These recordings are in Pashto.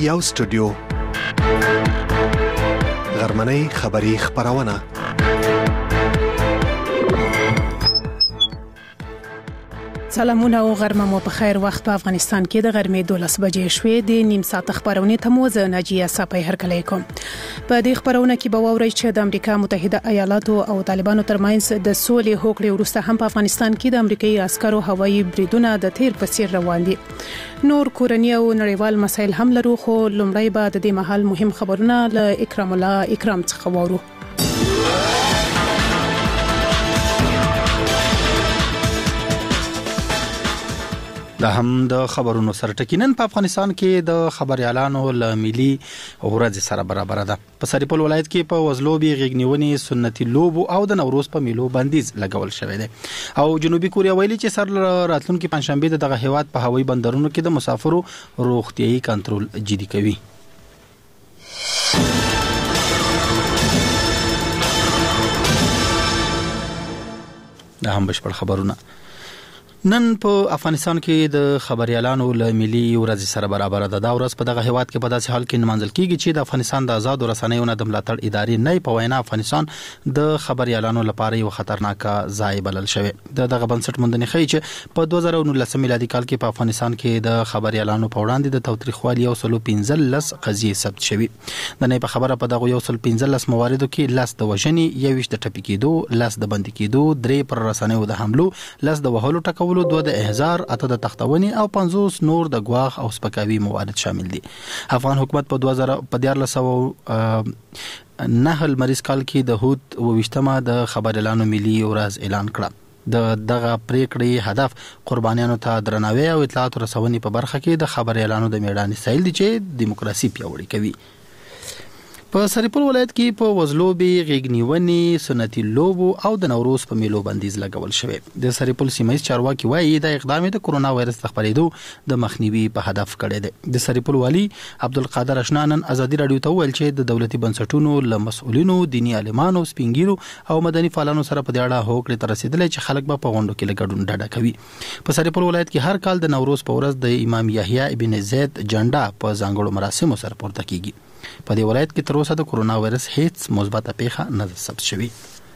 یو سټوډیو غرمنۍ خبری خبرونه. سلامونه او غرمه مو په خیر. وخت په افغانستان کې د غرمې 12 بجې شوې. د نیم ساعت خبرونه ته مو زه ناجیه صافی هرکلی کوم. په دې خبرونه کې به واورئ چې د امریکا متحده ایالاتو او طالبانو ترمنځ د سولې هوکړې وروسته هم په افغانستان کې د امریکایي عسکرو هوایي بریدونه د تیر په څیر روان دي. نور کورنی او نړیوال مسایل هم لرو، خو لومړی به د دې مهال مهم خبرونه له اکرام الله اکرام څخه واورو. دا هم د خبرونو سره ټکینن په افغانستان کې د خبريالانو له ملي ورځ سره برابر ده. په سرپل ولایت کې په وزلوبي غېګنیونی سنتي لوبو او د نوروز په میلو بندیز لګول شوی دی. او جنوبي کوریا ویلي چې سر راتلونکي پنځشنبه دغه هیواد په هوایي بندرونو کې د مسافرو روغتيایي کنټرول جدي کوي. دا هم بشپړ خبرونه. نن په افغانستان کې د خبريالانو له ملي ورځ سره برابر ده. دا ورځ په دغه هیواد کې په داسې حال کې نمانځل کیږي چې د افغانستان د آزاد رسنیو د ملاتړ ادارې نه په وینا افغانستان د خبريالانو لپاره یو خطرناک ځای بلل شوی. دغه بنسټ موندنې ښیي چې په 2019 میلادي کال کې په افغانستان کې د خبريالانو په وړاندې د تاوتریخوالي او 15 قضیې ثبت شوي. د نه په خبره په دغه 15 مواردو کې 10 د وژنې، 21 د ټپي کېدو، 10 د بندي کېدو، 3 پر رسنیو د حملو، 10 د وهلو ټکو، 2 د احزار، 8 د تختونی او 50 نور د غواخ او سپکاوي موارد شامل دي. افغان حکومت په 2019 مریض کال کې د هوت 28مه د خبريالانو ملي ورځ اعلان کړه. دغه پریکړې هدف قربانیانو ته درناوی او اطلاعات رسونې په برخه کې د خبريالانو د میدان سایل دي چې دیموکراسي پیاوړې کوي. په سرپل ولایت کې په وزلوبي غېګنیونی سنتي لوبو او د نوروز په میلو بندیز لګول شوی. د سرپل سیمایي چارواکي وایي د اقدام د کرونا وایرس د خپرېدو د مخنیوي په هدف کړی دی. د سرپل والی عبدالقادر اشنانن ازادي رادیو ته ویل چې د دولتي بنسټونو له مسؤلینو، دینی عالمانو، سپینګیرو او مدني فعالانو سره په دې اړه هوکړې ته رسیدلې چې خلک به په غونډو کې ګډون ډاډه کوي. په سرپل ولایت کې هر کال د نوروز په ورځ د امام یحیی ابن زید جنډا په ځانګړو مراسمو سره پورته کیږي. په دې ولایت کې تر اوسه د کرونا وایرس هیڅ مثبته پیښه نه ثبت شوې.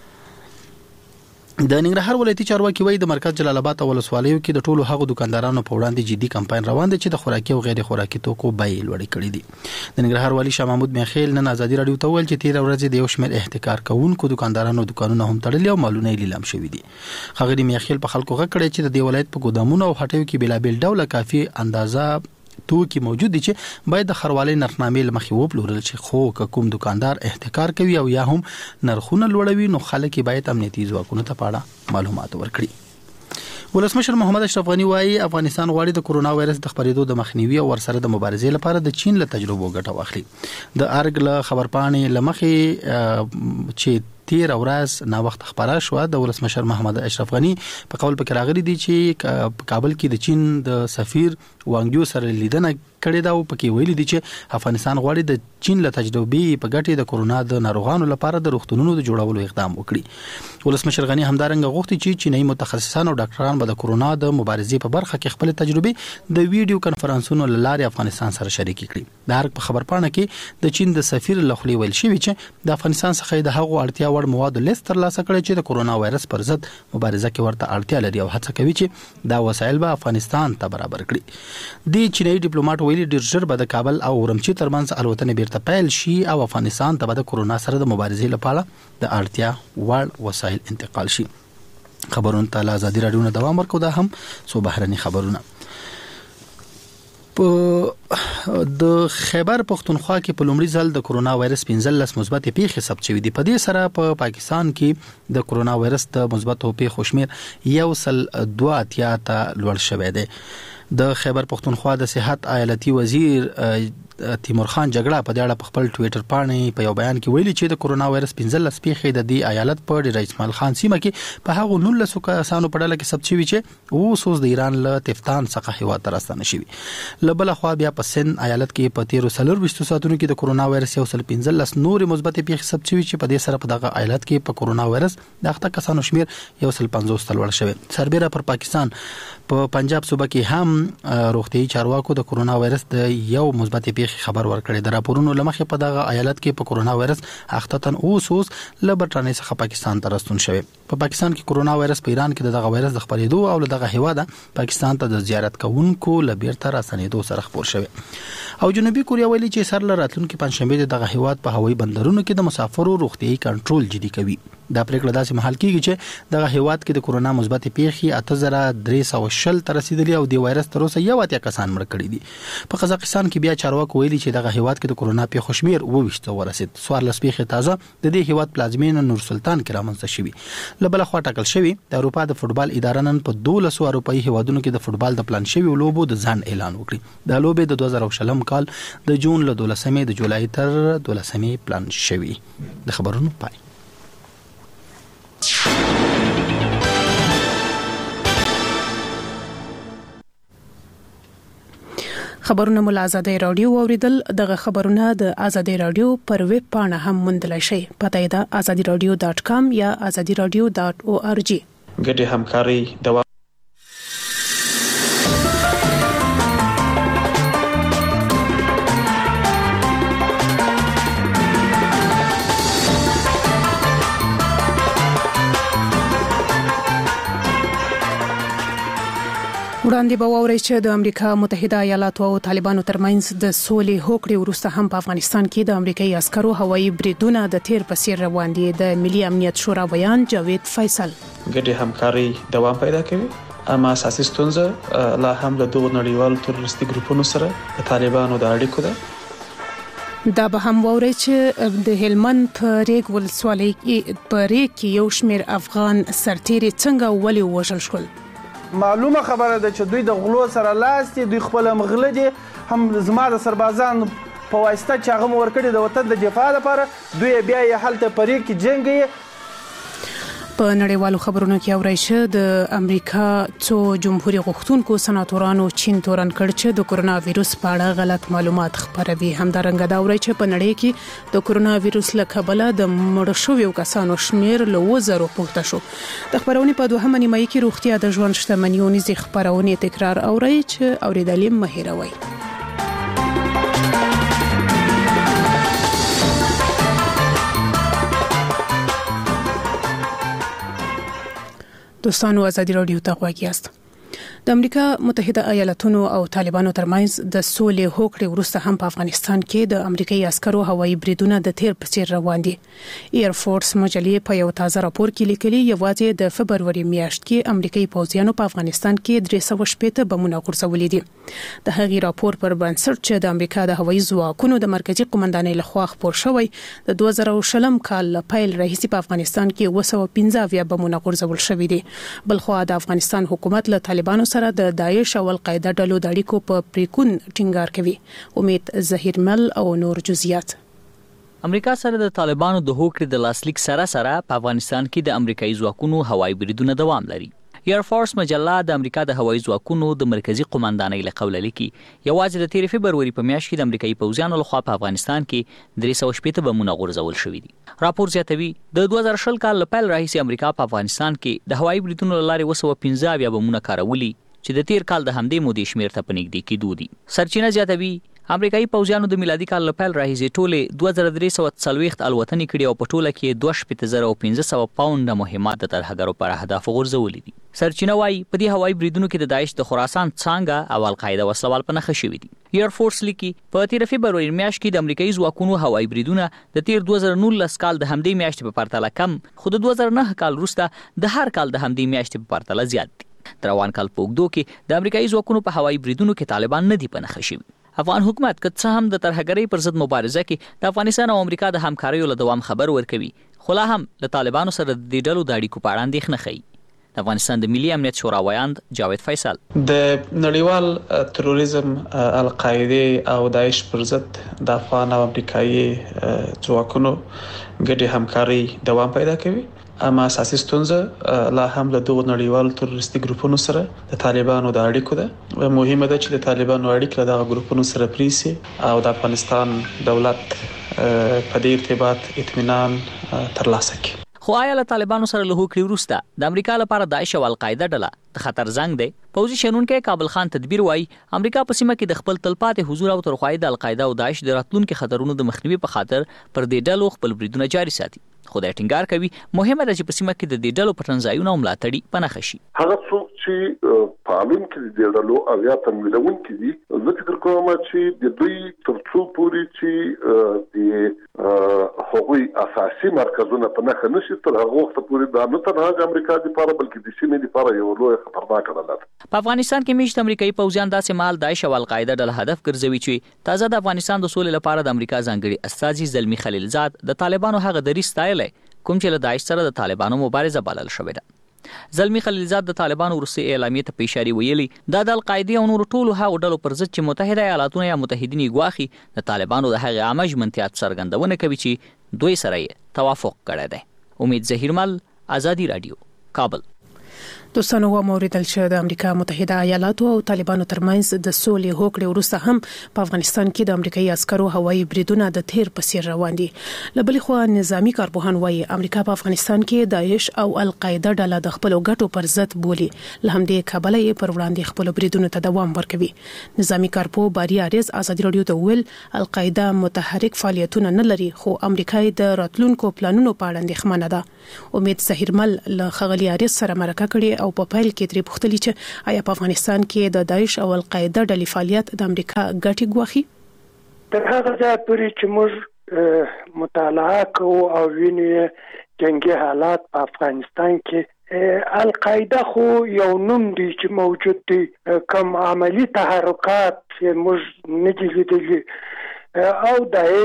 د ننګرهار ولایتي چارواکي وایي د مرکز جلال آباد او ولسوالیو کې د ټولو هغو دکاندارانو په وړاندې جدي کمپاین روان دی چې د خوراکي او غیر خوراکي توکو بیې لوړې کړې دي. د ننګرهار والی شاه محمود میخیل نن ازادي رادیو ته ویل چې 13 ورځې د یو شمېر احتکار کوونکو دکاندارانو دکانونه هم تړلي او مالونه یې لیلام شوي دي. ښاغلي میخیل په خلکو غږ کړی چې د دې ولایت په ګودامونو او هټیو کې بېلابېل ډوله کافي اندازه توکي موجود دي چې باید د خروالۍ نرخنامې لمخې وپلورل شي. خو کوم دکاندار احتکار کوي او یا هم نرخونه لوړوي نو خلک باید امنیتي ځواکونو ته پاړه معلومات ورکړي. ولسمشر محمد اشرف غنی وایي افغانستان غواړي د کرونا وایرس د خپرېدو د مخنیوي او ورسره د مبارزې لپاره د چین له تجربو ګټه واخلي. د ارګ له خبرپاڼې لمخې چې 13 ورځ نا وخت خبره شو د ولسمشر محمد اشرف غنی په قول پکې راغلي دي چې په کابل کې د چین د سفیر وانګیو سره لیدنه کړې دا او پکې ویلي دي چې افغانستان غواړي د چین له تجربې په ګټې د کرونا د ناروغانو لپاره د روغتونونو د جوړولو اقدام وکړي. ولسمشر غنی همدارنګه غوښتي چې چینایي متخصصان او ډاکټران به د کرونا د مبارزې په برخه کې خپل تجربې د ویډیو کانفرنسونو لارې افغانستان سره شریک کړي. د هر په خبرپاڼه کې د چین د سفیر لخوا ویل شوی چې د افغانستان څخه د هغو اړتیا وړ مواد لیست ترلاسه کړي چې د کرونا وایرس پر ضد مبارزه کې ورته اړتیا لري او هڅه کوي چې دا وسایل به افغانستان ته برابر کړي. د چینایي ډیپلوماټ ویلي ډیر ژر به د کابل او ورمچي ترمنځ الوتنې بیرته پیل شي او افغانستان ته به د کرونا سره د مبارزې لپاره د اړتیا وړ وسایل انتقال شي. خبرونه ته آزادي رادیو نه دوام ورکو. دا هم سو بهرني خبرونه. په د خیبر پختونخوا کې په لومړي ځل د کرونا وایرس 15 مثبت پیښې ثبت شوې دي. په دې سره په پاکستان کې د کرونا وایرس د مثبت پیښو شمېر 102 ته لوړ شوی دی. د خیبر پختونخوا د صحت ایالتي وزیر تیمور خان جګړه په دې اړه په خپل ټوئیټر باندې په یو بیان کې ویلي چې د کرونا وایرس 15 پیښې د دې ایالت په ډیر اسماعیل خان سیمه کې په هغه 19 کسانو په ډله کې ثبت شوي چې اوس د ایران له تفتان څخه هیواد ته راستنه شوي. لبل خو بیا په سن ایالت کې په 13 ساعتونو کې د کرونا وایرس 15 نور مثبت پیښې ثبت شوي چې په دې سره په دغه ایالت کې په کرونا وایرس د اخته کسانو شمیر 150 تلوړ شوی. سربېره پر پاکستان په پنجاب صوبه کې هم روغتيایي چارواکو د کورونا وایرس د یو مثبت پیښې خبر ورکړی. د راپورونو لمخې په دغه ایالت کې په کورونا وایرس اختتن اوس له برټانیې څخه پاکستان ته راستون شوی. په پاکستان کې کورونا وایرس په ایران کې دغه وایرس د خپرېدو او دغه هیواده پاکستان ته د زیارت کوونکو لبیرته راستنېدو سره خبر شوی. او جنوبي کوریا ویلي چې سر له راتلونکي پنځشنبه دغه هیواد په هوایي بندرونو کې د مسافرو روغتيایي کنټرول جدي کوي. دا پریکړه داسې مهال کېږي چې دغه هیواد کې د کورونا مثبت پیښې 8320 تر رسیدلې او د وایرس تر اوسه 1 کسان مړ کړي دي. په قزاقستان کې بیا چارواکو ویلي چې دغه هیواد کې د کورونا پیښو شمیر 22 ورسید. 14 پیښې تازه د دې هیواد پلازمینه نور سلطان کې رامنځته شوې. لبل خوا ټاکل شوی د اروپا د فوتبال اداره نن په 12 اروپایي هیوادونو کې د فوتبال د پلان شوی لوبو د ځان اعلان وکړي. د لوبې د 2020 کال د جون له 12 د جولای تر 12 پلان شوی. د خبرونو پای. خبرونه مول آزادۍ رادیو اوریدل. دغه خبرونه د آزادۍ رادیو پر ویب پاڼه هم موندلای شئ. پته ده azadiradio.com یا azadiradio.org. ګډه همکاري دوام. وړاندې به واورئ چې د امریکا متحده ایالاتو او طالبانو ترمنځ د سولې هوکړې وروسته هم په افغانستان کې د امریکایي عسکرو هوایي بریدونه د تیر په څیر روان دي. د ملي امنیت شورا بیان جاوید فیصل. ګډه همکاري دوام پیدا کوي، اما اساسي ستونزه لا هم له دغو نړیوالو تروریستي ګروپونو سره د طالبانو د اړیکو ده. دا به هم واورئ چې د هلمند په ریګ ولسوالۍ کې یو شمېر افغان سرتیري څنګه ولې ووژل شول. معلومه خبره ده چې دوی د غلو سره لاس دي، دوی خپل مغله دي، هم زما د سربازان په واسطه چې هغه ورکړي د وطن د دفاع لپاره، دوی بیا یې هلته پرې کې جنګي. په نړیوالو خبرونو کې اورئ چې د امریکا څو جمهوریت غوښتونکو سناتورانو چین تورن کړ چې د کورونا وایرس په اړه غلط معلومات خپروي. همدارنګه دا اورئ چې په نړۍ کې د کورونا وایرس له کبله د مړ شویو کسانو شمیر له 2000 پورته شو. د خبرونې په دوهمه نیمه کې روغتیا د ژوند شتمنیو نږدې خبرونې تکرار اورئ چې اوریدل مه هېروئ. دوستانو آزادی رادیو ته غواړئ یاست. د امریکا متحده ایالاتونو او طالبانو ترمنځ د سولې هوکړې وروسته هم په افغانستان کې د امریکایي عسکرو هوایي بریدونه د تیر په څیر روان دي. ایر فورس مجلې په یو تازه راپور کې لیکلي یوازې د فبروري میاشت کې امریکایي پوځیانو په افغانستان کې 380 بمونه غورځولي دي. د هغې راپور پر بنسټ چې د امریکا د هوایي ځواکونو د مرکزی قومندانۍ لخوا خپور شوی د 2020 کال پیل راهیسې په افغانستان کې 215 بمونه غورځول شوي دي. بلخو د افغانستان حکومت له طالبانو سره د داعش او القاعده ډلو د اړیکو په پریکون ټینګار کوي. امید ظهیرمل او نور جزئیات. امریکا سره د طالبانو د هوکړې د لاسلیک سره په افغانستان کې د امریکایي ځواکونو هوایي بریدونه دوام لري. ایر فورس مجله د امریکا د هوایي ځواکونو د مرکزی قومندانۍ له قوله لیکي یوازې د 13 فبروري په میاشت کې د امریکایي پوځیانو لخوا په افغانستان کې 380 بمونه غورځول شوي دي. راپور زیاتوي د 2020 کال پیل راهیسې امریکا په افغانستان کې د هوایي بریدونو لارې 215 بمونه کارولي چې د تیر کال د همدې مودې شمیر ته پنځګدي کېدو دي. سرچینه زیاتوي امریکایي پوځیانو د میلادي کال له پیل راهیسې ټوله 2340 الوتنې کړي او په ټوله کې 28500 پاونډه مهمات د ترهګرو پر اهداف غورځولي دي. سرچینه وايي په دې هوایي بریدونو کې د داعش د خراسان څانګه او القاعده وسلوال په نښه شوي دي. ایر فورس لیکي په 13 فبروري میاشت کې د امریکایي ځواکونو هوایي بریدونه د تیر 2019 کال د همدې میاشتې په پرتله کم، خو د 2009 کال وروسته د هر کال د همدې میاشتې په پرتله زیات دي. تر روان کال په اوږدو کې د امریکایي ځواکونو په هوایي بریدونو کې طالبان نه دي په نښه شوي. افغان حکومت که څه هم د ترهګرۍ پر ضد مبارزه کې د افغانستان او امریکا د همکاریو له دوام خبر ورکوي، خو لا هم له طالبانو سره د دې ډلو د اړیکو په اړه اندېښنه ښیي. د افغانستان د ملي امنیت شورا ویاند جاوید فیصل د نړیوال تروریزم، القاعده او داعش پر ضد د افغان او امریکایي ځواکونو ګډه همکاري دوام پیدا کوي، اما اساسي ستونزه لا هم له دغو نړیوالو تروریستي ګروپونو سره د طالبانو د اړیکو ده. مهمه ده چې د طالبانو اړیکې له دغه ګروپونو سره پریسي او د افغانستان دولت په دې ارتباط اطمینان ترلاسه کړي. خو آیا له طالبانو سره له هوکړې وروسته د امریکا لپاره داعش او القاعده ډله د خطر زنګ دی؟ پوځي شنونکی کابل خان تدبیر وایي امریکا په سیمه کې د خپل تلپاتې حضور او ترخوایي د القاعده او داعش د راتلونکو خطرونو د مخنیوي په خاطر پر دې ډلو خپل بریدونه جاري ساتي. خو د ټینګار کوي مهمه ده چې په سیمه کې د دې ډلو پټنځایونه او ملاتړي په نښه شي. هغه څوک چې پالون کې د دې ډلو او یا تمویلون کې دي زه فکر کوم چې د دوی تر څو پورې چې د هغوی اساسي مرکزونه په نښه نشي تر هغه وخت پورې دا نه تنها د امریکا لپاره بلکې د سیمې لپاره یو لوی خطرناک ډله ده. په افغانستان کې میشت امریکایي پوځیان داسې مهال داعش او القاعده ډله هدف ګرځوي چې تازه د افغانستان د سولې لپاره د امریکا ځانګړي استازي زلمی خلیلزاد د طالبانو هغه دریځ ستایلی کوم چې له داعش سره د طالبانو مبارزه بلل شوې ده. زلمی خلیلزاد د طالبانو وروستۍ اعلامیې ته په اشاره ویلي دا د القاعده او نورو ټولو هغو ډلو پر ضد چې متحده ایالاتونه یا متحدین یې ګواښي د طالبانو د هغې عامه ژمنتیا څرګندونه کوي چې دوی سره یې توافق کړی دی. امید ظهیرمل، ازادي راډیو، کابل. دوستانو وموریدل چې د امریکا متحده ایالاتو او طالبانو ترمنځ د سولې هوکړې وروسته هم په افغانستان کې د امریکایي عسکرو هوایي بریدونه د تیر په څیر روان دي. له بلې خوا نظامی کارپوهان وایي امریکا په افغانستان کې داعش او القاعده ډله د خپلو ګټو پر ضد بولي، له همدې کبله یې پر وړاندې خپلو بریدونو ته دوام ورکوي. نظامی کارپوه باري عارض ازادي راډیو ته وویل القاعده متحرک فعالیتونه نه لري خو امریکا د راتلونکو پلانونو په اړه اندېښمنه ده. امید ظهیرمل له ښاغلي عارض سره مرکه کړې او په پیل کې ترې پوښتلي چې آیا په افغانستان کې د داعش او القاعده ډلې فعالیت د امریکا ګټې ګواښي؟ تر هغه ځایه پورې چې موږ مطالعه کوو او وینو جنگي حالات په افغانستان کې القاعده خو یو نوم دی چې موجود دی، کوم عملی تحرکات چې موږ نه دي لیدلي، او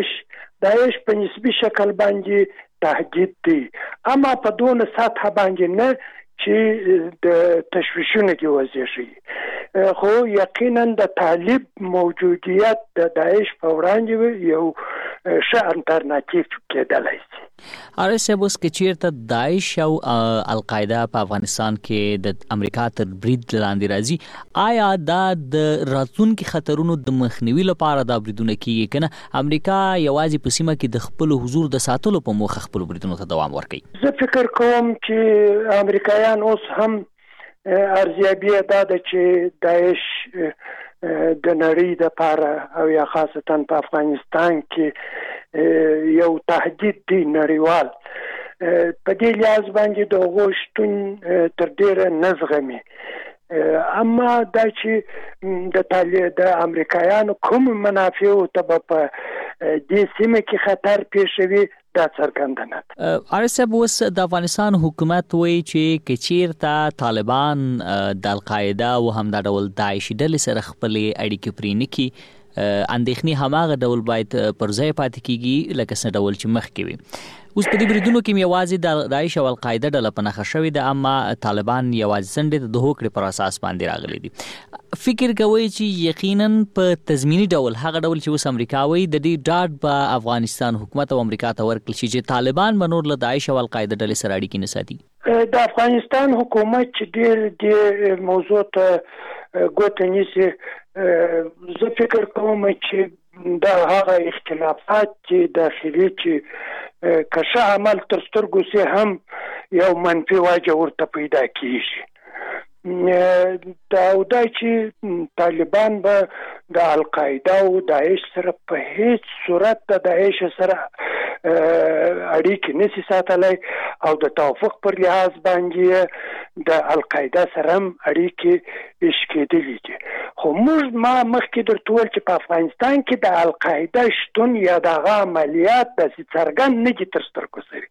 داعش په نسبي شکل باندې تهدید دی، اما په دونه سطح باندې نه چې د تشویشونه کې وزېږي. خو یقینا د طالب موجودیت د داعش په وړاندې یو ښه الټرناتیو کېدلی شي. آرس اوس کې چیرته داعش او القاعده په افغانستان کې د امریکا تر برید لاندې راځي، آیا دا د راتلونکو خطرونو د مخنیوي لپاره دا بریدونه کیږي کنه امریکا یوازې په سیمه کې د خپل حضور د ساتلو په موخه خپل بریدونو ته دوام ورکوي؟ زه فکر کوم چې امریکایان اوس هم ارزیابي دا ده چې داعش د نړۍ لپاره او یا خاصتا په افغانستان کې یو تهدید دی نړیوال. په دې لحاظ باندې د هغو شتون تر ډیره نه زغمي، اما دا چې د امریکایانو کوم منافع ته په دې سیمه کې خطر پیښوي دا څرګنده نه ده. ارسب اوس د افغانستان حکومت وایي چې کچیرته طالبان د القاعده او هم د ډول داعش ډلې سره خپل اړیکې پرې نه کړي، اندېښنې هماغه ډول باید پر ځای پاتې کیږي لکه څنګه ډول چې مخکې وي. اوس په دې بریدونو کې یوازې د داعش او القاعده ډله په نښه شوې ده، اما طالبان یوازې څنډې د هوکړې پر اساس باندې راغلي دي. فکر کوي چې یقینا په تضمینی ډول هغه ډول چې اوس امریکا وایي د دې ډاډ په افغانستان حکومت او امریکا ته ورکړل شي چې طالبان به نور له داعش او القاعده ډلې سره اړیکې نه ساتي. د افغانستان حکومت چې ډېر موضوع ته ګوته نیسي، زه فکر کوم چې دا هغه اختلافات چې داخلي چې که ښه عمل تر سترګو سي هم یو منفي واجه ورته پیدا کیږي. دا چې طالبان به د القاعده او داعش سره په هیڅ صورت د داعش سره اړیکې نشي ساتلی او د توافق پر لحاظ باندې د القاعده سره هم اړیکې اشکېدلي دي. خو موږ مخکې درته وویل چې په افغانستان کې د القاعده شتون یا د هغه عملیات داسې څرګند نه دي تر سترګو سوي.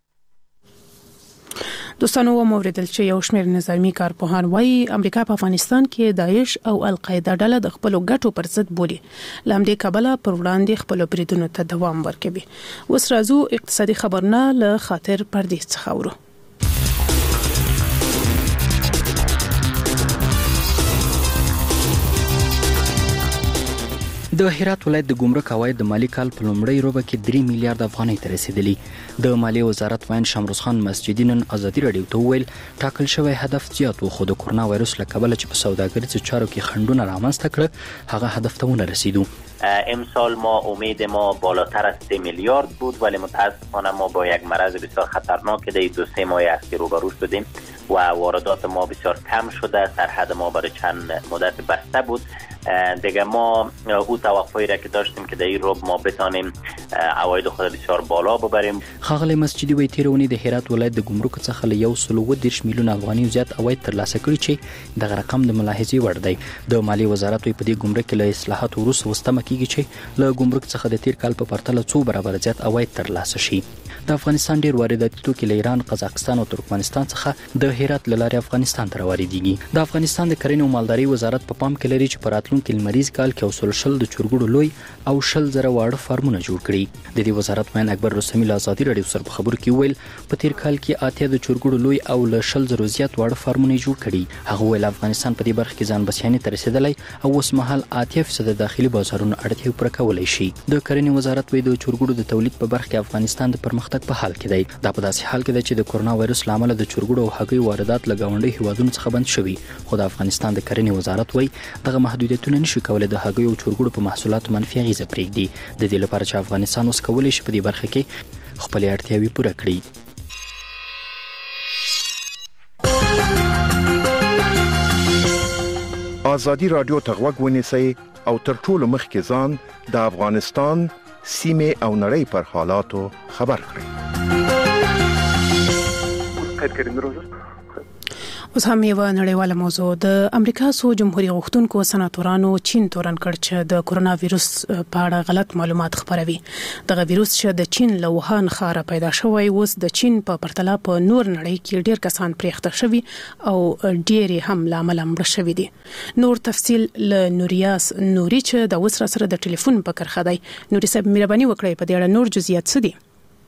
دوستانو وموریدل چې یو شمېر نظامی کارپوهان وایي امریکا په افغانستان کې داعش او القاعده ډله د خپلو ګټو پر ضد بولي، له همدې کبله پر وړاندې خپلو بریدونو ته دوام ورکوي. اوس راځو اقتصادي خبرونه له خاطر پردیس څخه اورو. د هرات ولایت د ګمرک عواید د مالی کال په لومړۍ روبه کې 3 میلیارډ افغانۍ ته رسیدلی. د مالیې وزارت وایي شمروز خان مسجدي نن ازادي راډیو ته وویل ټاکل شوی هدف زیات و، خو د کورونا وایرس له کبله چې په سوداګریزو چارو کې خنډونه رامنځته کړه هغه هدف ته ونه رسیدو. امسال ما امید ما بالاتر از 3 میلیارد بود، ولی متاسفانه ما با یک مرض بسیار خطرناک در 2-3 ماه اخیر روبرو شدیم و واردات ما بسیار کم شده. سرحد ما برای چند مدت بسته بود. دیگه ما او توقعی را که داشتیم که در این روب ما بتانیم عواید خود بسیار بالا ببریم. ښاغلی مسجدي وایي تېره اونۍ د هرات ولایت د ګمرک څخه له 130 میلیونه افغانۍ زیات عواید ترلاسه کړي چې دغه رقم د ملاحظې وړ دی. د مالیې وزارت وایي په دې ګمرک کې له اصلاحاتو وروسته وستمه کیږي چې له ګمرک څخه د تیر کال په پرتله 2 برابر زیات عواید ترلاسه شي. د افغانستان ډیر وارداتي توکي له ایران، قزاقستان او ترکمنستان څخه د هرات له لارې افغانستان ته واردېږي. د افغانستان د کرنې او مالدارۍ وزارت په پام کې لري چې په راتلونکي لمریز کال کې 100 د چرګوړو لوی او 100 واړه فارمونه جوړ کړي. د دې وزارت وین اکبر رستمي له ازادي راډیو سره په خبرو کې ویل په تیر کال کې 8 د چرګوړو لوی او له 100 زیات واړه فارمونه جوړ کړي. هغه ویل افغانستان په دې برخه کې ځان بسیانه تر رسیدلی او اوس مهال 8% د داخلي بازارونو اړتیا پوره کولای شي. د کرنې وزارت وایي د چرګوړو د تولید په برخه کې افغانستان د پرمختګ په حال کې دی. دا په داسې حال کې ده چې د کورونا وایرس لامل د چرګوړو او هګیو واردات له ګاونډي هیوادونو څخه بند شوي، خو د افغانستان د کرنې وزارت وایي دغه محدودیتونه نشي کولای د هګیو او چرګوړو په محصولاتو منفي اغیزه پرېږدي. د دې لپاره چې افغانستان اوس کولی شي په دې برخه کې خپلې اړتیاوې پوره کړي. ازادي راډیو ته غوږ ونیسئ او تر ټولو مخکې ځان د افغانستان سیمه او نړۍ پر حالاتو خبر کړئ. اوس هم یو نړیواله موضوع. د امریکا څو جمهوریت غوښتونکو سناتورانو چین تورن کړ چې د کورونا وایرس په اړه غلط معلومات خپروي. دغه وایرس چې د چین له ووهان ښاره پیدا شوی اوس د چین په پرتله په نور نړۍ کې ډیر کسان پریخته شوي او ډیر هم له امله مړه شوي دي. نور تفصیل له نوریاس نوري چې د اوس را سره د ټلیفون په کرخه دی. نوري صاحب مهرباني وکړئ په دې اړه نور جزئیات څه دي؟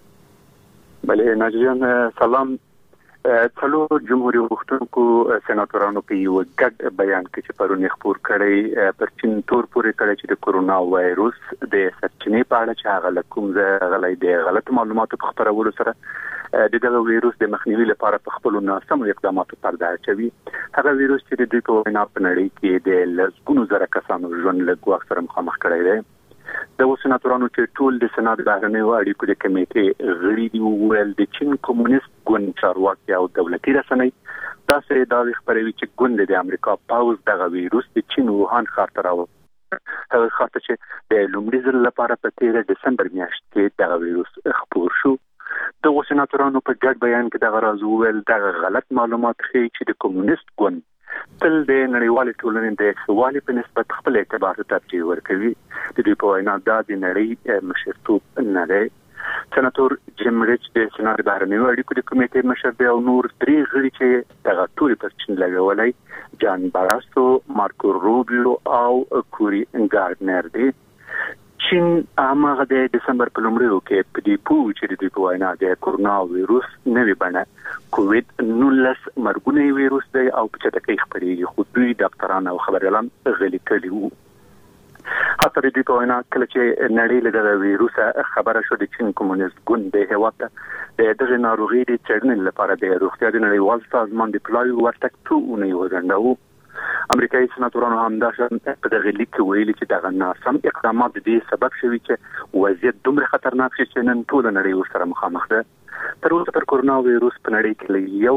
بله ناجیان سلام. څلور جمهوریت غوښتونکو سناتورانو په یو ګډ بیان کې چې پرون خبر کړی پر چین تور پورې کړی چې د کورونا وایرس د سرچینې په اړه چې هغه کوم غلۍ د غلط معلوماتو په خبرولو سره د دغه وایرس د مخنیوي لپاره په خپل ناسم اقداماتو پرده اچوي. هغه وایرس چې د دوی په وینا په نړۍ کې د لسګونو زره کسانو ژوند له ګواښ سره مخامخ کړی دی. د سناتورانو چې ټول د سنات بهرنیو اړیکو د کمیټې غړي دي وویل د چین کمونیست ګوند چارواکي او دولتي رسنۍ تاسو دا خبروي چې ګوند د امریکا پاوز دغه وایرس د چین ووهان ښار ته راوړ. هغه ښار ته چې د لومړي ځل لپاره په 13 دسمبر میاشت کې دغه وایرس خپور شو. د سناتورانو په ګډ بیان کې دغه راز وویل دغه غلط معلومات ښیي چې د کمونیست ګوند تل د نړیوالې ټولنې د سوالي په نسبت خپل اعتبار ته ترجیح ورکوي. د دوی په وینا دا د نړۍ مشرتوب نه دی. سناتور جیم ریچ د سنات بهرنیو اړیکو د کمیټې مشر دی او نور درې غړي چې دغه توري پر چین لګولای جان باراسو، مارکو روبیو او کوري ګارډنر دی. چین هغه د دسمبر په لومړیو کې په دې پوه چې د دوی په وینا د کورونا وایرس نوې بڼه کووید-19 مرګونی وایرس دی او په چټکۍ خپرېږي، خو دوی ډاکټران او خبريالان غلي کړي وو. حتی د دوی په وینا کله چې نړۍ له دغه وایرس خبره شو د چین کمونیست ګوند د هیواد د دغه ناروغي د څېړنې لپاره د روغتیا د نړیوال سازمان د پلای ورتګ ټونه یو ځنداو. امریکایي سناتورانو همداشان په دغه لیک ویلي چې دغه ناسم اقدامات د دې سبب شوي چې وضعیت دومره خطرناک شي چې نن ټول نړۍ ورسره مخامخ ده. تر اوسه پر کورونا وایرس په نړۍ کې یو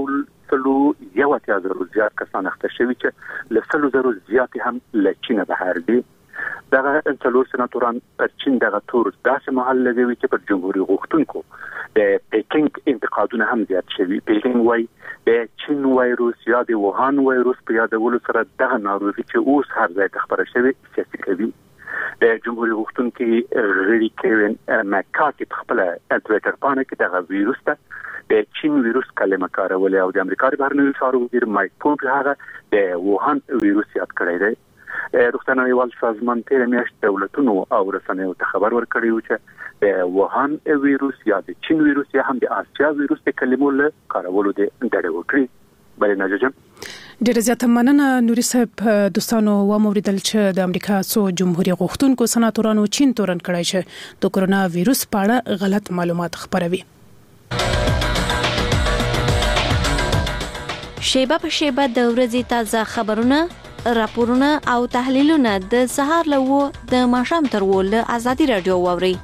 زیات کسان اخته شوي چې له 100 زیات هم له چین بهر دي. دغه څلور سناتوران پر چین دغه تور داسې محل لګوي چې پر جمهوریت غوښتونکو د پیکینګ انتقادونه هم زیات شوي. پیکینګ وايي د چین وایرس یا د ووهان وایرس په یادولو سره دغه ناروغي چې اوس هر ځای ته خبره شوې سیاسي کوي. د جمهوریت غوښتونکو غړي کیوین مکارتي په خپل ټویټر باندې کې دغه وایرس ته د چین وایرس کلمه کارولې او د امریکا بهرنیو چارو وزیر مایک پومپیو هغه د ووهان وایرس یاد کړی دی. روغتیا نړیوال سازمان تیر میاشت دولتونو او رسنیو ته خبر ورکړی و چې د ووهان وایرس یا د چین وایرس یا هم د آسیا وایرس د کلمو له کارولو د ډډه وکړي. بلې ناجم ډېر زیات مننه نوري صاحب. دوستانو وموریدل چې د امریکا څو جمهوریت غوښتونکو سناتورانو چین تورن کړی چې د کورونا وایرس په اړه غلط معلومات خپروي. شیبه په شیبه د ورځې تازه خبرونه راپورونه او تحلیلونه د سهار له 9 د ماښام تر 10 له ازادي رادیو واوري.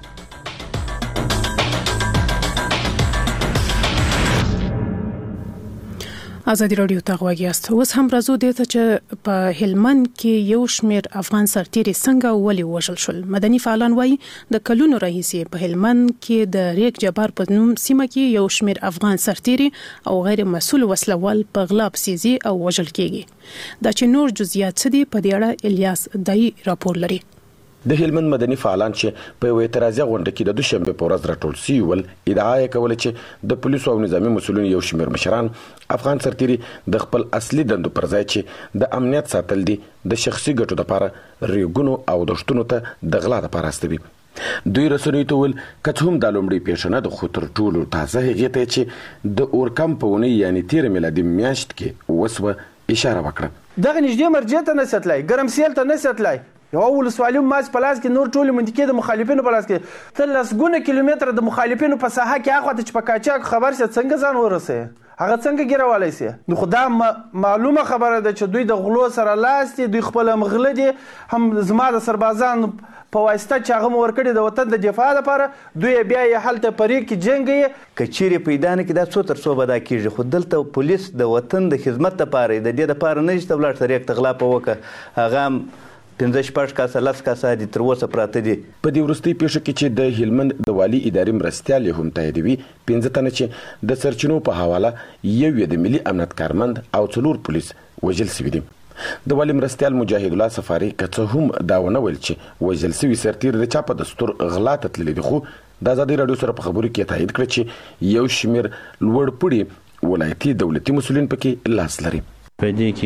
ازادي رادیو ته غواړی است. اوس هم راځو د ته چې په هلمند کې یو شمېر افغان سرتیري څنګه ولې وژل شول. مدني فعالان وایي د کلونو راهیسې په هلمند کې د ریګ جبار په نوم سیمه کې یو شمېر افغان سرتیري او غیر مسؤل وسلوال په غلا پسیزي او وژل کېږي. دا چې نور جزئیات څه دي په دې اړه الیاس دای راپور لري. د هلمند مدني فعالان چې په یو اعتراضي غونډه کې د دوشنبه په ورځ راټول شوي ول ادعا یې کوله چې د پولیسو او نظامی مسؤلین یو شمېر مشران افغان سرتیري د خپل اصلي دندو پر ځای چې د امنیت ساتل دي د شخصي ګټو لپاره ریګونو او دښتونو ته د غلا لپاره استوي. دوی رسنیو ته ول کڅ هم د لومړي پیښنه د خطر ټولو تازه هغه ته چې د اورکم په ونی یعنی 13 میلادي میاشت کې وسوه اشاره وکړه. دغه نږدې مرجع ته نساتلای ګرمسیل ته نساتلای یو ولسوالي ماس پلاس کې نور ټول منطقې د مخالفینو پلاس کې تل لسګونه کیلومتر د مخالفینو په ساحه کې اخوته چې په کاچاک خبر څه څنګه ځان ورسه هغه څنګه ګیروالای سي. نو خدا معلومه خبره ده چې دوی د غلو سره لاس دي، دوی خپل مغله دي، هم زما د سربازان په واسطه چې هغه ورکړي د وطن د دفاع لپاره دوی بیا یې حالت پرې کې جنگي کچيري پیدا نه کې دا څو تر څو بدا کیږي. خو دلته پولیس د وطن د خدمت لپاره د دې لپاره نه چې بلار سره یک تغلا په وکه هغه 15 کاسه لاس کاسه دي تر اوسه پراته دي. په دې ورستي پیښه کې چې د هلمند د والی ادارې مرستيال هم تاییدوي 15 تنه چې د سرچینو په حواله یو د ملي امنیت کارمند او 4 پولیس وژل شوي دي. د والی مرستيال مجاهد الله سفاری کڅ هم داونه ویل چې وژل شوي سرتیر د چا په دستور غلا تتللی دي. خو د ازادي رادیو سره په خبرو کې تایید کړ چې یو شمیر لوړ پوړي ولایتي دولتي مسولین پکې لاس لري. په دې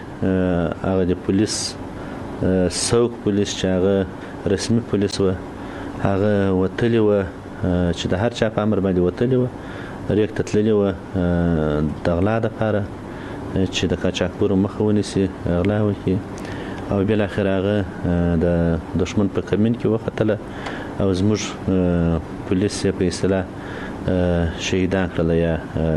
کې هغه د پولیس سوق پولیس چې هغه رسمي پولیس و هغه وتلی و چې د هر چا په امر باندې وتلی و ریک تتللی و د غلا لپاره چې د قاچاقبرو مخه ونیسي غلا وکړي او بل اخر هغه د دشمن په کمین کې وختله او زموږ پولیس په اصطلاح شهیدان کړل یا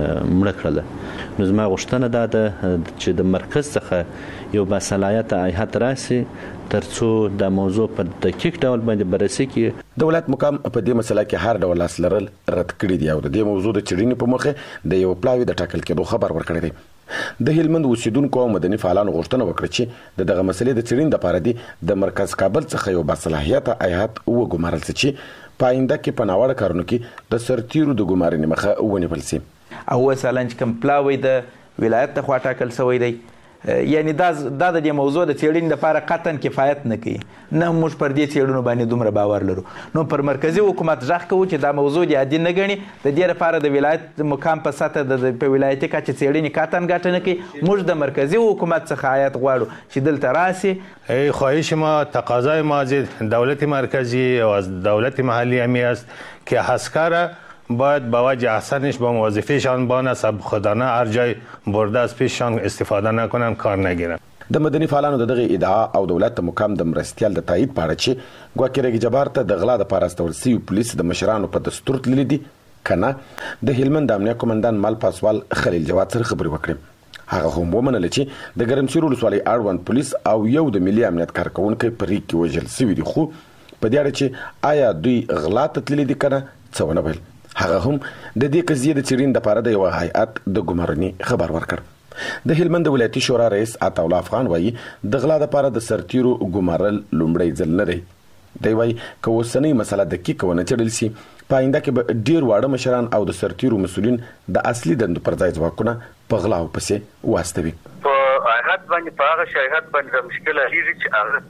مړ کړل. نو زما غوښتنه ده چې د مرکز څخه یو باصلاحیت هیئت راسي ترڅو د موضوع په دقیق ډول باندې بررسي کړي. دولت مقام په دې مسله کې هر ډول لاس لرل رد کړی دی او د دې موضوع د چړینې په مخه د یو پلاوی د ټاکل کېدو خبر ورکړی دی. د هلمند اوسیدونکو او مدني فعالانو غوښتنه وکړه چې دغه مسلې د چړین لپاره دی د مرکز کابل څخه یو باصلاحیت هیئت وګمارل شي چې پاینده کې په ناوړه کارونو کې د سرتیرو د ګمارنې مخه ونیول شي. او مثلا چې کوم پلاوی د ولایت ته خوا ټاکل شوی دی یعنی دا د موضوع د څېړنې لپاره قطعا کفایت نه کوي. نه موږ پر دې څېړنو باندې دومره باور لرو. نو پر مرکزی حکومت ځخ کوو چې دا موضوع د عادي نه غني د دې لپاره د ولایت مقام په سطح د په ولایتي کچې څېړنې قطعا ګټه نه کوي. موږ د مرکزی حکومت څخه هیئت غواړو چې دلته راسي. خواهش ما تقاضای ما از دولت مرکزی و از دولت محلی همی است که عسکر باید با وجه احسنش با وظیفهشان بانصب خودانه هر جای برده از پیششان استفاده نکنن کار نگیرن. د مدني فعالانو دغه ادعا او دولت مقام د مرستيال د تایید پاره چې ګواکې ریګ جبار ته د غلا د پاراستول سی پولیس د مشرانو په دستور تللی دي کنه د هلمند امنیه کمانډان مال پاسوال خلیل جواد سره خبري وکړي. هغه هم ومنل چې د ګرمسیر ولسوالۍ اړوند پولیس او یو د ملي امنیت کارکونکو په ریګ کې وژل شوي دي. خو په دې اړه چې آیا دوی غلا تتللی دي کنه څه ونه ویل. هغه هم د دې قضیې د چړین لپاره د یو هیئت د ګمارنې خبر ورکړ. د هلمند ولایتي شورا رئیس عطاءالله افغان وایي د غلا لپاره د سرتیرو ګمارل لومړی ځل نه دی. دی وایي که اوسنۍ مسله دقیق ونه څېړل شي پاینده کې به ډیر واړه مشران او د سرتیرو مسولین د اصلي دندو پر ځای ځواکونه په غلاو پسې واستوي. په هیئت باندې په هغه هیئت باندې د مشکله هیڅ چې هغه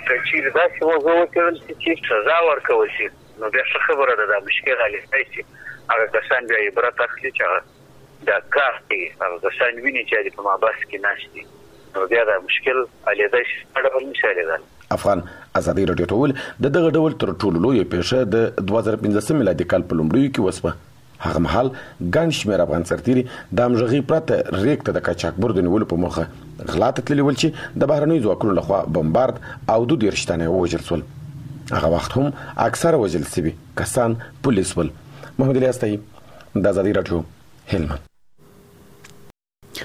چې دا څه موضوع وکړل چې سزا ورکول شي نو بیا څه خبره ده د مشکل حل شي. هغه کسان بیا عبرت اخلي چې هغه دا کار کوي هغه کسان ویني چې په مابس کې ناشتي نو بیا دا مشکل علیده شي. ډول مثال ده. افغان ازادي رادیو ټول دغه ډول تر ټولو لوی پیښه د 2015 میلادي کال په لومړیو کې وسوه. هغه مهال ګڼ شمېر افغان سرتیري د همغږۍ پرته ریګ ته د قاچاقبر د نیولو په موخه غلا ته تللي ول چې د بهرنیو ځواکونو لخوا بمبارد او 22 تنه ووژل شول. هغه وخت هم اکثره وژل شوي کسان پولیس ول. محمد الیاس طیب د ازادي رادیو هلمند.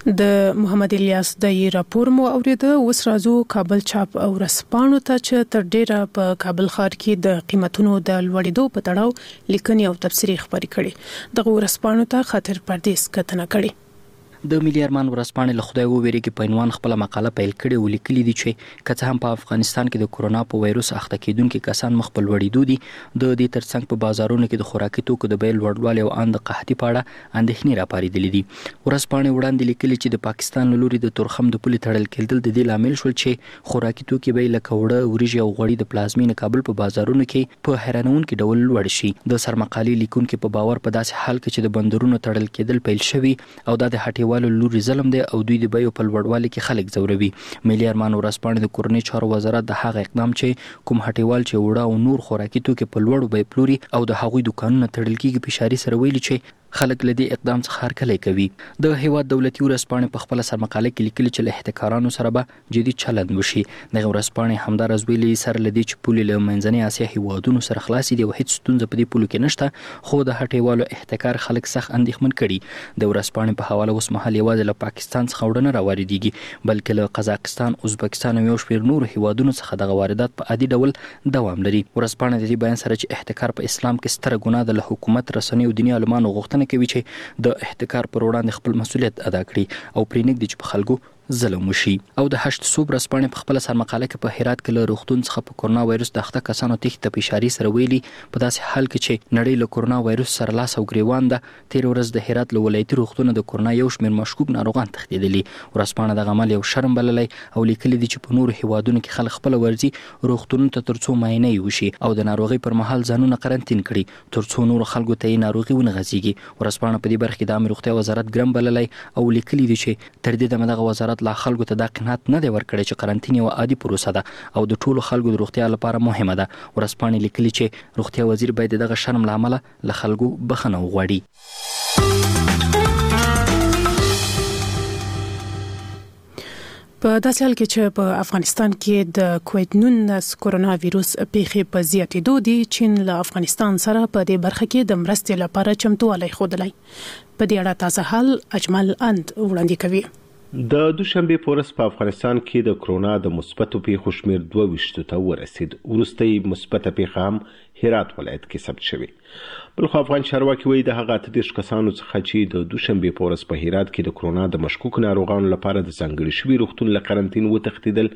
د محمد الیاس د راپور مو اوریده. اوس راځو کابل چاپ او رسپانو ته چې تر ډیره په کابل ښار کې د قیمتونو د لوړېدو په تړاو لیکنې او تبصرې خپرې کړي. دغه رسپانو ته خاطر پردیس کتنه کړي. د ملي ارمان ورځپاڼې له خدای وویریږي په عنوان خپل مقاله پیل کړې او لیکلي دي چې که څه هم په افغانستان کې د کورونا په وایروس اخته کېدونکو کسان مخ په لوړېدو دي، د دې ترڅنګ په بازارونو کې د خوراکي توکو د بیې لوړوالی او ان د قحطۍ په اړه اندېښنې راپارېدلې دي. ورځپاڼې وړاندې لیکلي چې د پاکستان له لوري د تورخم د پولې تړل کېدل د دې لامل شول چې خوراکي توکي بیې لکه وړه، وریجې او غوړي د پلازمینې کابل په بازارونو کې په حیرانونکي ډول لوړ شي. د سرمقالې لیکونکو په باور په داسې حال کې چې د بندرونو تړل کېدل پیل شوي او دا د هټیوالو لوري ظلم او دوی د بیو په لوړوالي کې خلک ځوروي. ملي ارمان ورځپاڼې د کورنۍ چارو وزارت د هغه اقدام چې کوم هټیوال چې وړه او نور خوراکي توکي په لوړو بیو پلوري او د هغوی دکانونه تړل کېږي په اشارې سره ویلي چې خلک له دې اقدام څخه هرکلی کوي. د هیواد دولتي ورځپاڼې په خپل سرمقاله کې لیکلي چې له احتکارانو سره به جدي چلند وشي. دغه ورځپاڼې همدارس ویلي سره لدی چې پولې له منځنۍ اسیا هیوادونو سره خلاصې دي او هیڅ ستونزه په دې پولو کې نشته، خو د هټیوالو احتکار خلک سخت اندېښمن کړي. د ورځپاڼې په حواله اوس مهال یوازې له پاکستان څخه وړنه راواردېږي، بلکې له قزاقستان، ازبکستان او یو شمېر نورو هیوادونو څخه دغه واردات په عادي ډول دوام لري. ورځپاڼه د دې بیان سره چې احتکار په اسلام کې ستره ګناه ده، له حکومت، رسنیو او دیني عالمانو غوښتنه کوي چې د احتکار پر وړاندې خپل مسؤلیت ادا کړي او پرېنږدي چې په خلکو ظلم وشي. او د هشت صوب ورځپاڼې په خپل سرمقاله کې په هرات کې له روغتون څخه په کورونا وایروس د اخته کسانو تېښتې په اشارې سره ویلي په داسې حال کې چې نړۍ له کورونا وایروس سره لاس او ګریوان ده. تېره ورځ د هرات له ولایتي روغتونه د کورونا یو شمېر مشکوک ناروغان تښتېدلي. ورځپاڼه دغه عمل یو شرم بللی او لیکلي دي چې په نورو هیوادونو کې خلک خپله ورځي روغتونونو ته تر څو معاینه یې وشي او د ناروغۍ پر مهال ځانونه قرنطین کړي تر څو نورو خلکو ته یې ناروغي ونه غځېږي. ورځپاڼه په دې برخه کې د عامه روغتیا وزارت ګرم بللی او لیکلي دي چې تر دې دمه دغه وزارت لا خلکو ته قناعت نه دی ورکړی چې قرنطین یو عادي پروسه ده او د ټولو خلکو د روغتیا لپاره مهمه ده. ورځپاڼې لیکلي چې روغتیا وزیر باید دغه شرم له امله له خلکو بخښنه وغواړي. په داسې حال کې چې په افغانستان کې د کووید-19 کورونا وایروس پیښې په زیاتېدو دي، چین له افغانستان سره په دې برخه کې د مرستې لپاره چمتووالی ښودلی. په دې اړه تازه حال اجمل اند وړاندې کوي. د دوشنبه په ورځ په افغانستان کې د کرونا د مثبتو پیښو شمېر 22 ته ورسید. وروستۍ مثبته پیښه هم هرات ولایت کې ثبت شوې. بلخو افغان چارواکي وایي د هغه 30 کسانو څخه چې د دوشنبه په ورځ په هرات کې د کرونا د مشکوک ناروغانو لپاره د ځانګړي شوي روغتون له قرنطین وتښتېدل،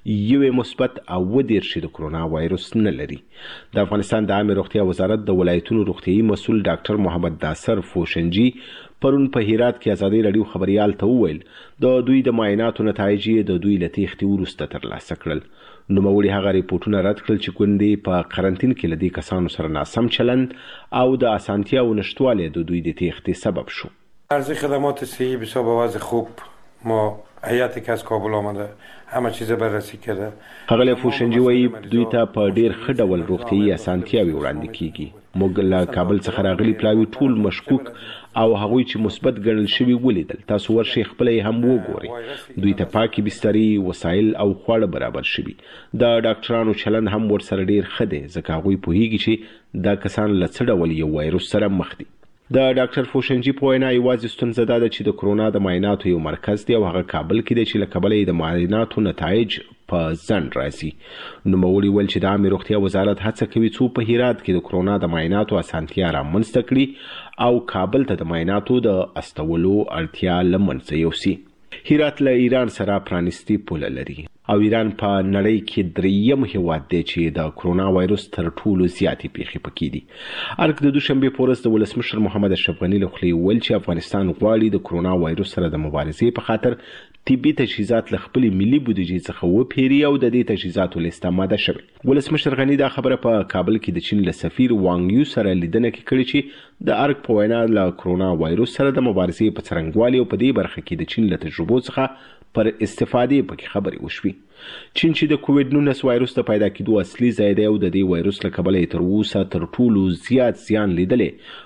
یو مثبت او 10 د کرونا وایروس نه لري. د افغانستان د عامه روغتیا وزارت د ولایتونو روغتیايي مسؤل ډاکټر محمد ناصر فوشنجي پرون په هرات کې ازادي رادیو خبريال ته وویل د دوی د معایناتو نتایج د دوی له تېښتې وروسته ترلاسه کړل. نوموړي هغه ریپورتونه رد کړل چې ګوندې په قرنطین کې له دې کسانو سره ناسم چلند او د اسانتیا و نشتوالی د دوی د تېښتې سبب شو. عرض خدمات صحی بسیار به وضع خوب ما هیئتی که از کابل آمده همه چیز بررسی کرده. هغه فوشنجي وایي دوی ته په ډیر ښه ډول روغتیايي اسانتیاوې وړاندې کیږي. موږ له کابل څخه راغلي پلاوي ټول مشکوک او هغوی چې مثبت ګڼل شوي ولیدل. تاسو ورشئ خپله یې هم وګورئ. دوی ته پاکې بسترې، وسایل او خواړه برابر شوي. د ډاکټرانو چلند هم ورسره ډیر ښه دی ځکه هغوی پوهیږي چې دا کسان له څه ډول یو وایروس سره مخ دي. د ډاکټر فوشنجي په وینا یوازې ستونزه دا ده چې د کرونا د معایناتو یو مرکز دی او هغه کابل کې دی چې له کبله یې د معایناتو نتایج په ځنډ راځي. نوموړي ویل چې د عامه روغتیا وزارت هڅه کوي څو په هرات کې د کرونا د معایناتو اسانتیا رامنځته کړي او کابل ته د معایناتو د استولو اړتیا له منځه یوسي. هرات له ایران سره پرانیستي پوله لري او ایران په نړۍ کې دریم هیواد دی چې د کرونا وایروس تر ټولو زیاتې پیښې پکې دي. ارګ د دوشنبه په ورځ د ولسمشر محمد اشرف غني له خولې ویل چې افغانستان غواړي د کرونا وایروس سره د مبارزې په خاطر طبي تجهیزات له خپلې ملي بودیجې څخه وپیري او د دې تجهیزاتو لیست آماده شوې. ولسمشر غني دا خبره په کابل کې د چین له سفیر وانګ یو سره لیدنه کې کړې چې د ارګ په وینا له کرونا وایروس سره د مبارزې په څرنګوالي او په دې برخه کې د چین له تجربو څخه پر استفادې پکې خبرې وشوي. چین چې د کووید-19 وایروس د پیدا کېدو اصلي ځای دی او د دې وایروس له کبله یې تر اوسه تر ټولو زیات زیان لیدلی،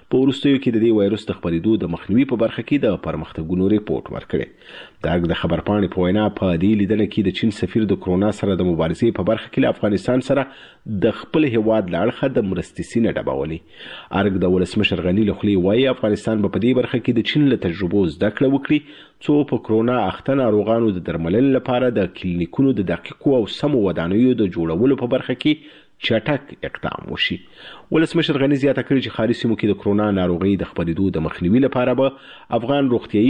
په وروستیو کې د دې وایروس د خپرېدو د مخنیوي په برخه کې د پرمختګونو ریپورت ورکړی. د ارګ د خبرپاڼې په وینا په دې لیدنه کې د چین سفیر د کرونا سره د مبارزې په برخه کې له افغانستان سره د خپل هیواد له اړخه د مرستې سینه ډبولې. ارګ د ولسمشر غني له خولې وایي افغانستان به په دې برخه کې د چین له تجربو زده کړه وکړي څو په کرونا اخته ناروغانو د درملنې لپاره د کلینیکونو د دقیقو او سمو ودانیو د جوړولو په برخه کې چټک اقدام وشي. ولسمشر غني زیاته کړې چې ښاري سیمو کې د کرونا ناروغۍ د خپرېدو د مخنیوي لپاره به افغان روغتیايي